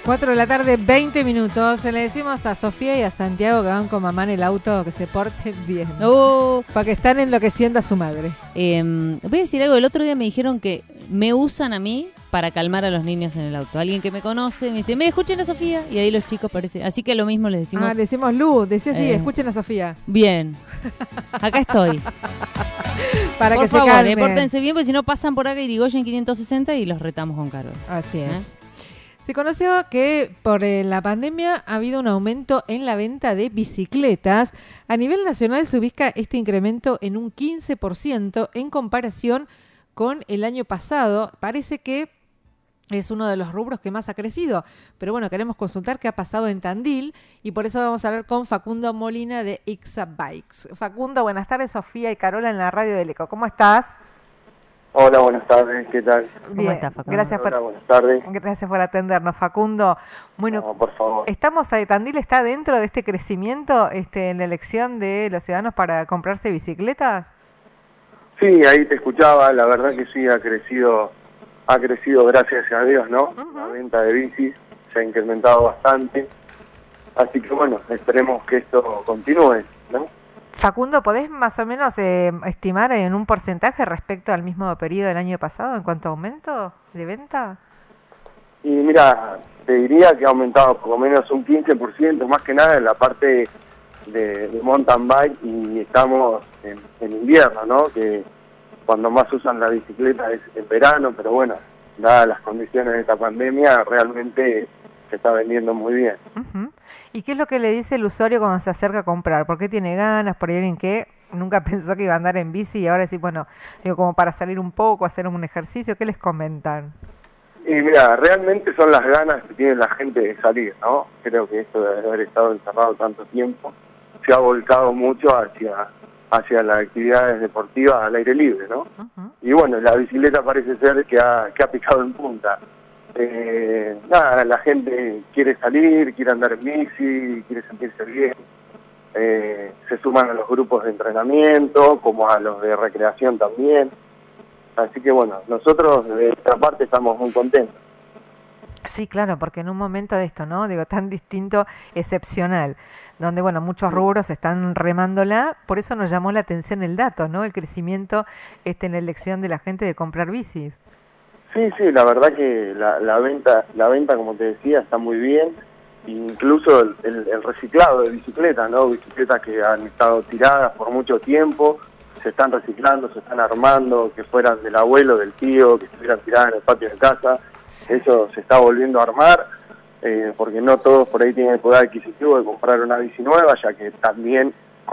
4 de la tarde, 20 minutos. Le decimos a Sofía y a Santiago que van con mamá en el auto que se porten bien. Para que están enloqueciendo a su madre. Voy a decir algo. El otro día me dijeron que me usan a mí para calmar a los niños en el auto. Alguien que me conoce me dice, me escuchen a Sofía. Y ahí los chicos parecen. Así que lo mismo les decimos. Le decimos Lu, decía así, escuchen a Sofía. Bien. Acá estoy. Para por que favor, se calmen. Pórtense bien, porque si no pasan por acá y Irigoyen 560 y los retamos con Carol. Así es. Se conoció que por la pandemia ha habido un aumento en la venta de bicicletas. A nivel nacional se ubica este incremento en un 15% en comparación con el año pasado. Parece que es uno de los rubros que más ha crecido. Pero bueno, queremos consultar qué ha pasado en Tandil y por eso vamos a hablar con Facundo Molina de Ixa Bikes. Facundo, buenas tardes. Sofía y Carola en la radio del Eco. ¿Cómo estás? Hola, buenas tardes, ¿qué tal? Bien, está, Facundo? Gracias Hola, buenas tardes. Gracias por atendernos, Facundo. Bueno, no, por favor. Estamos ahí, Tandil está dentro de este crecimiento en la elección de los ciudadanos para comprarse bicicletas. Sí, ahí te escuchaba, la verdad que sí, ha crecido gracias a Dios, ¿no? La venta de bicis se ha incrementado bastante, así que bueno, esperemos que esto continúe, ¿no? Facundo, ¿podés más o menos estimar en un porcentaje respecto al mismo periodo del año pasado en cuanto a aumento de venta? Y mira, te diría que ha aumentado por lo menos un 15%, más que nada en la parte de mountain bike, y estamos en invierno, ¿no? Que cuando más usan la bicicleta es en verano, pero bueno, dadas las condiciones de esta pandemia, realmente se está vendiendo muy bien. Uh-huh. ¿Y qué es lo que le dice el usuario cuando se acerca a comprar? ¿Por qué tiene ganas? ¿Por alguien que nunca pensó que iba a andar en bici y ahora sí, bueno, digo, como para salir un poco, hacer un ejercicio? ¿Qué les comentan? Y mira, realmente son las ganas que tiene la gente de salir, ¿no? Creo que esto de haber estado encerrado tanto tiempo se ha volcado mucho hacia las actividades deportivas al aire libre, ¿no? Uh-huh. Y bueno, la bicicleta parece ser que ha picado en punta. Nada, la gente quiere salir, quiere andar en bici, quiere sentirse bien. Se suman a los grupos de entrenamiento, como a los de recreación también. Así que bueno, nosotros de nuestra parte estamos muy contentos. Sí, claro, porque en un momento de esto, ¿no? Digo, tan distinto, excepcional, donde, bueno, muchos rubros están remándola, por eso nos llamó la atención el dato, ¿no? El crecimiento en la elección de la gente de comprar bicis. Sí, la verdad que la venta, como te decía, está muy bien. Incluso el reciclado de bicicletas, ¿no? Bicicletas que han estado tiradas por mucho tiempo, se están reciclando, se están armando, que fueran del abuelo, del tío, que estuvieran tiradas en el patio de casa. Eso se está volviendo a armar, porque no todos por ahí tienen el poder adquisitivo de comprar una bici nueva, ya que también,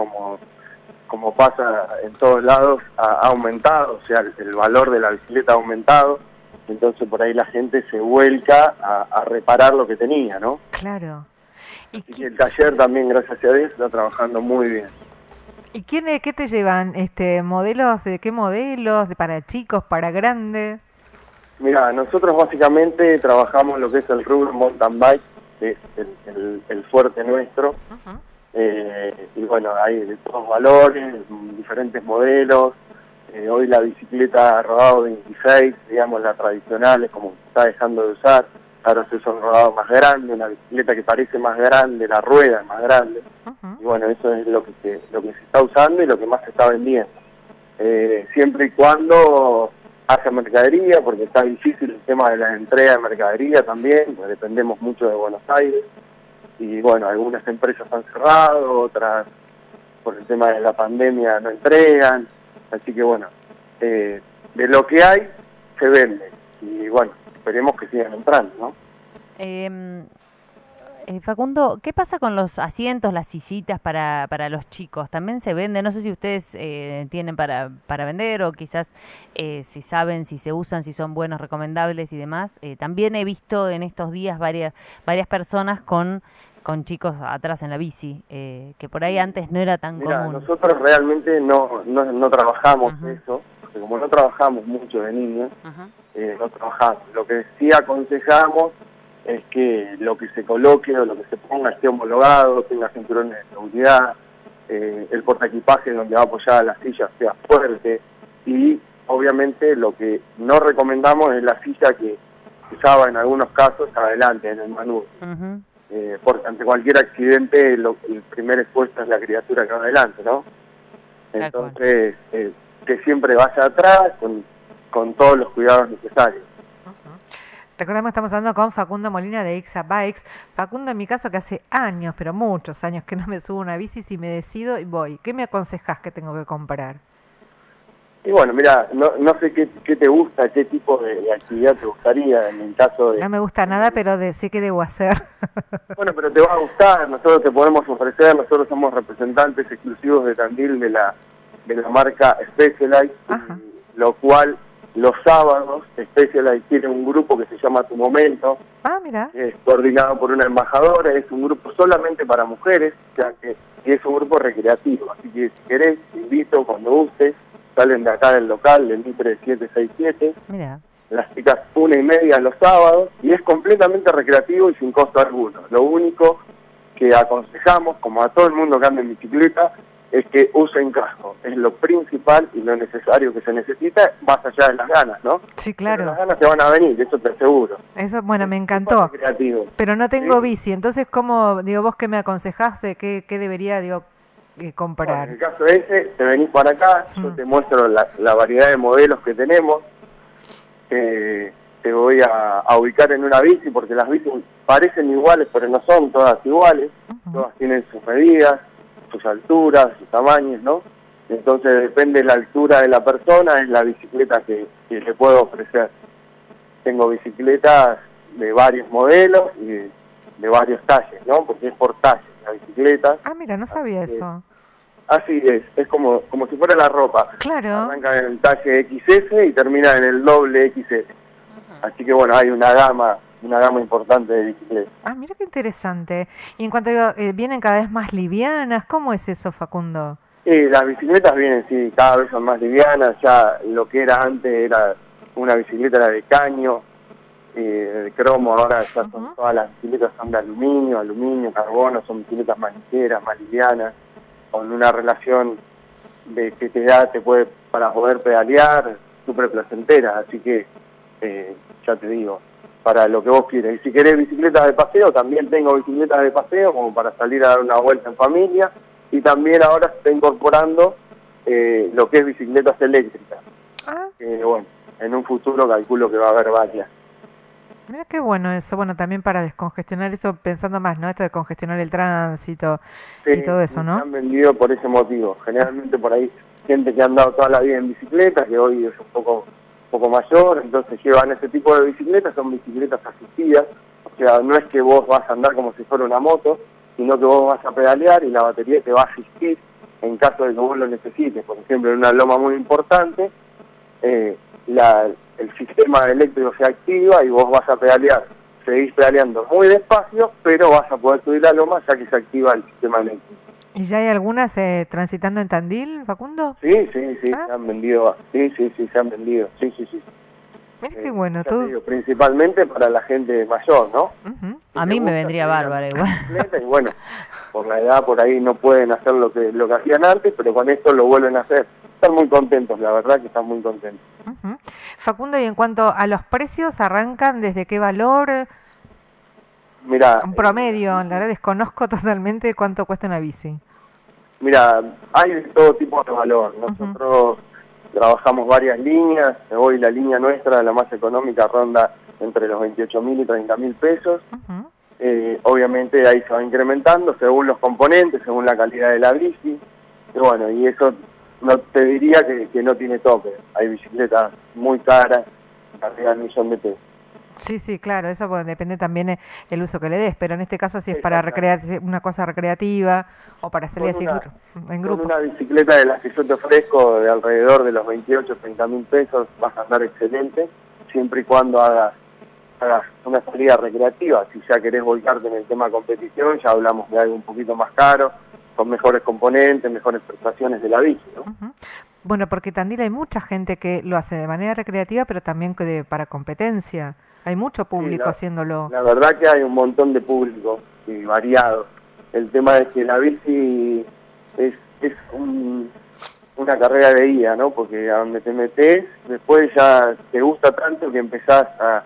como pasa en todos lados, ha aumentado, o sea, el valor de la bicicleta ha aumentado. Entonces por ahí la gente se vuelca a reparar lo que tenía, ¿no? Claro. Y el taller también, gracias a Dios, está trabajando muy bien. ¿Y qué te llevan? ¿Modelos? ¿De qué modelos? ¿Para chicos? ¿Para grandes? Mira, nosotros básicamente trabajamos lo que es el rubro mountain bike, que es el fuerte nuestro. Uh-huh. Y bueno, hay de todos valores, diferentes modelos. Hoy la bicicleta rodado 26, digamos la tradicional, es como se está dejando de usar. Ahora se usa un rodado más grande, una bicicleta que parece más grande, la rueda es más grande. Uh-huh. Y bueno, eso es lo que se está usando y lo que más se está vendiendo. Siempre y cuando haya mercadería, porque está difícil el tema de la entrega de mercadería también, pues dependemos mucho de Buenos Aires. Y bueno, algunas empresas han cerrado, otras por el tema de la pandemia no entregan. Así que bueno, de lo que hay, se vende. Y bueno, esperemos que sigan entrando, ¿no? Facundo, ¿qué pasa con los asientos, las sillitas para los chicos? ¿También se venden? No sé si ustedes tienen para vender o quizás si saben, si se usan, si son buenos, recomendables y demás. También he visto en estos días varias personas con chicos atrás en la bici, que por ahí antes no era tan común. Nosotros realmente no trabajamos eso, porque como no trabajamos mucho de niños, no trabajamos. Lo que sí aconsejamos es que lo que se coloque o lo que se ponga esté homologado, tenga cinturones de seguridad, el portaequipaje donde va apoyada la silla sea fuerte, y obviamente lo que no recomendamos es la silla que usaba en algunos casos adelante en el manubrio. Porque ante cualquier accidente el primer expuesto es la criatura que va adelante, ¿no? Entonces, que siempre vaya atrás con todos los cuidados necesarios. Recordemos, estamos hablando con Facundo Molina de Ixa Bikes. Facundo, en mi caso, que hace años, pero muchos años que no me subo una bici, si me decido y voy, ¿qué me aconsejás que tengo que comprar? Y bueno, mira, no sé qué te gusta, qué tipo de actividad te gustaría en el caso de... No me gusta nada, pero sé qué debo hacer. Bueno, pero te va a gustar, nosotros te podemos ofrecer, nosotros somos representantes exclusivos de Tandil de la marca Specialized, lo cual los sábados Specialized tiene un grupo que se llama Tu Momento, mira. Es coordinado por una embajadora, es un grupo solamente para mujeres, y es un grupo recreativo, así que si querés, te invito cuando gustes. Salen de acá del local, del Mitre 767. Mira. Las chicas 1:30 los sábados, y es completamente recreativo y sin costo alguno. Lo único que aconsejamos, como a todo el mundo que anda en bicicleta, es que usen casco. Es lo principal y lo necesario que se necesita, más allá de las ganas, ¿no? Sí, claro. Pero las ganas te van a venir, eso te aseguro. Eso, bueno, me encantó. Recreativo. Pero no tengo bici, entonces, ¿cómo, digo, vos qué me aconsejás? ¿Qué debería, comprar? Bueno, en el caso ese, te venís para acá, yo te muestro la variedad de modelos que tenemos, te voy a ubicar en una bici, porque las bicis parecen iguales, pero no son todas iguales, todas tienen sus medidas, sus alturas, sus tamaños, ¿no? Entonces depende de la altura de la persona, es la bicicleta que le puedo ofrecer. Tengo bicicletas de varios modelos y de varios talles, ¿no? Porque es por talles la bicicleta. Mira, no sabía eso. Así es como si fuera la ropa. Claro. Arranca en el talle XS y termina en el doble XS. Así que bueno, hay una gama importante de bicicletas. Mira qué interesante. Y en cuanto vienen cada vez más livianas, ¿cómo es eso, Facundo? Las bicicletas vienen, sí, cada vez son más livianas. Ya lo que era antes era una bicicleta de caño, de cromo, ahora ya son todas las bicicletas son de aluminio, carbono, son bicicletas más ligeras, más livianas, con una relación que te puede para poder pedalear súper placentera, así que ya te digo, para lo que vos quieras. Y si querés bicicletas de paseo, también tengo bicicletas de paseo como para salir a dar una vuelta en familia, y también ahora se está incorporando lo que es bicicletas eléctricas. Bueno, en un futuro calculo que va a haber varias. Mira qué bueno eso, bueno, también para descongestionar eso, pensando más, ¿no? Esto de congestionar el tránsito y todo eso, ¿no? Se han vendido por ese motivo. Generalmente por ahí gente que ha andado toda la vida en bicicleta, que hoy es un poco mayor, entonces llevan ese tipo de bicicletas, son bicicletas asistidas, o sea, no es que vos vas a andar como si fuera una moto, sino que vos vas a pedalear y la batería te va a asistir en caso de que vos lo necesites. Por ejemplo, en una loma muy importante, el sistema eléctrico se activa y vos vas a pedalear. Seguís pedaleando muy despacio, pero vas a poder subir la loma ya que se activa el sistema eléctrico. ¿Y ya hay algunas transitando en Tandil, Facundo? Sí, se han vendido. Sí, se han vendido. Sí. Mira qué bueno. Todo. Digo, principalmente para la gente mayor, ¿no? A mí me vendría bárbara igual. Y bueno, por la edad por ahí no pueden hacer lo que hacían antes, pero con esto lo vuelven a hacer. Están muy contentos, la verdad que están muy contentos. Facundo, y en cuanto a los precios, ¿arrancan desde qué valor? Mira, un promedio, la verdad desconozco totalmente cuánto cuesta una bici. Mira, hay de todo tipo de valor. Nosotros trabajamos varias líneas. Hoy la línea nuestra, la más económica, ronda entre los 28.000 y 30.000 pesos. Obviamente ahí se va incrementando según los componentes, según la calidad de la bici. Y bueno, y eso no te diría que no tiene tope. Hay bicicletas muy caras, arriba del $1.000.000 de pesos. Sí, claro, eso depende también el uso que le des, pero en este caso si es para una cosa recreativa o para salir así en grupo. Con una bicicleta de las que yo te ofrezco de alrededor de los 28 o 30.000 pesos vas a andar excelente, siempre y cuando hagas una salida recreativa. Si ya querés volcarte en el tema competición, ya hablamos de algo un poquito más caro, con mejores componentes, mejores prestaciones de la bici, ¿no? Bueno, porque Tandil hay mucha gente que lo hace de manera recreativa, pero también para competencia. Hay mucho público haciéndolo. La verdad que hay un montón de público variado. El tema es que la bici es una carrera de ida, ¿no? Porque a donde te metes, después ya te gusta tanto que empezás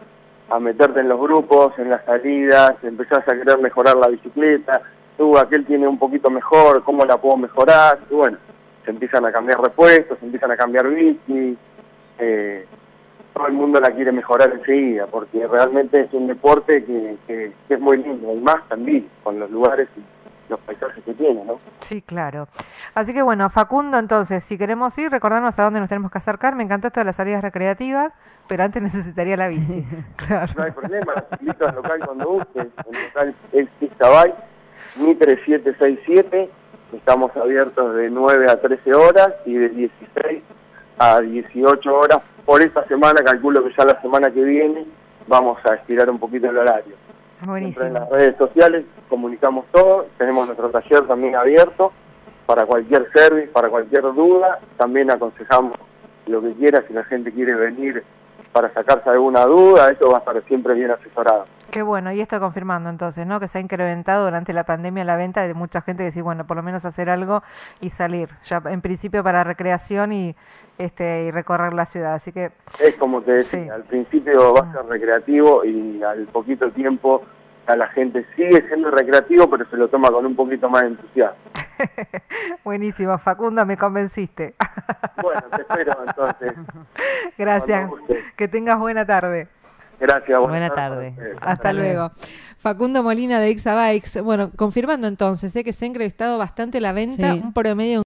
a meterte en los grupos, en las salidas, empezás a querer mejorar la bicicleta, aquel tiene un poquito mejor, ¿cómo la puedo mejorar? Y bueno, se empiezan a cambiar repuestos, se empiezan a cambiar bici, todo el mundo la quiere mejorar enseguida, porque realmente es un deporte que es muy lindo, y más también con los lugares y los paisajes que tiene, ¿no? Sí, claro. Así que bueno, Facundo, entonces, si queremos ir, recordarnos a dónde nos tenemos que acercar. Me encantó esto de las salidas recreativas, pero antes necesitaría la bici. Claro. No hay problema, los invito al local cuando guste, el local es Pista Bike, Mitre 767, estamos abiertos de 9 a 13 horas y de 16 a 18 horas. Por esta semana, calculo que ya la semana que viene vamos a estirar un poquito el horario. Buenísimo. Siempre en las redes sociales comunicamos todo, tenemos nuestro taller también abierto para cualquier service, para cualquier duda, también aconsejamos lo que quiera, si la gente quiere venir para sacarse alguna duda, eso va a estar siempre bien asesorado. Qué bueno, y esto confirmando entonces, ¿no? Que se ha incrementado durante la pandemia la venta de mucha gente que dice, bueno, por lo menos hacer algo y salir, ya en principio para recreación y recorrer la ciudad, así que... Es como te decía, sí. Al principio va a ser recreativo y al poquito tiempo a la gente sigue siendo recreativo, pero se lo toma con un poquito más de entusiasmo. Buenísimo, Facundo, me convenciste. Bueno, te espero entonces. Gracias, que tengas buena tarde. Gracias, buena tarde. Hasta luego. Facundo Molina de Exabikes. Bueno, confirmando entonces que se ha incrementado bastante la venta, un promedio